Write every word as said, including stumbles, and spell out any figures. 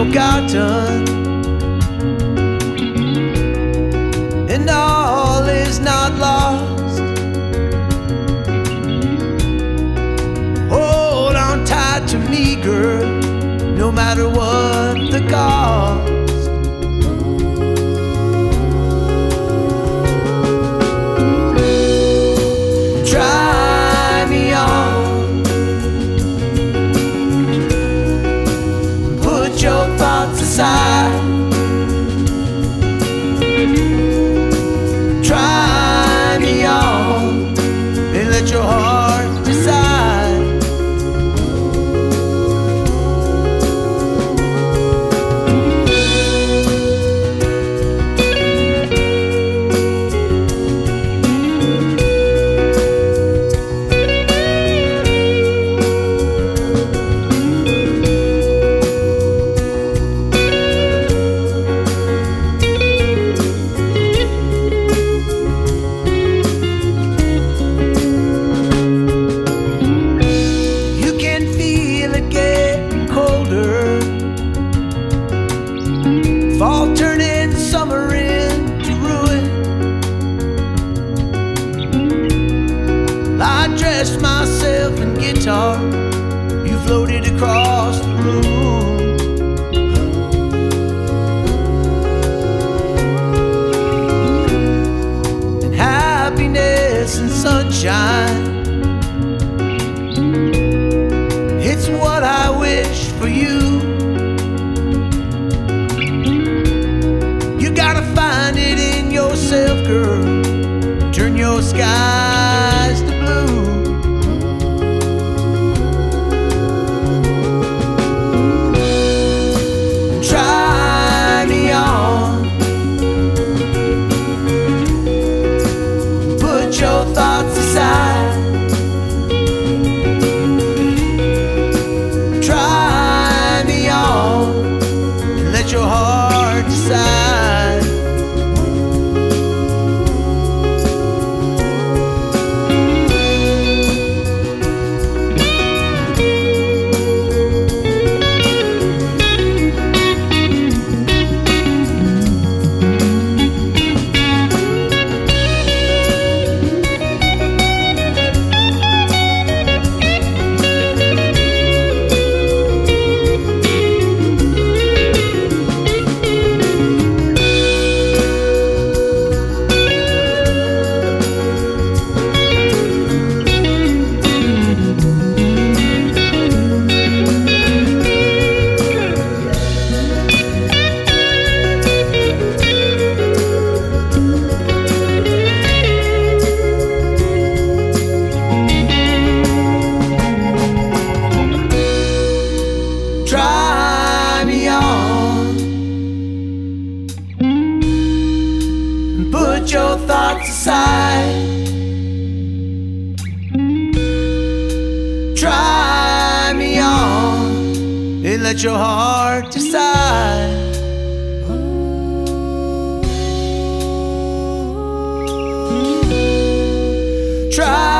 forgotten, and all is not lost. Hold on tight to me, girl, no matter what the cost. Try me on, put your thoughts aside. Try me on and let your heart decide. Fall turning summer into ruin. I dressed myself in guitar, you floated across the room. And happiness and sunshine, it's what I wish for you. Find it in yourself, girl. Turn your skies to blue. Try me on, put your thoughts aside. Try me on and let your heart decide. Try me on, put your thoughts aside. Try me on and let your heart decide. Try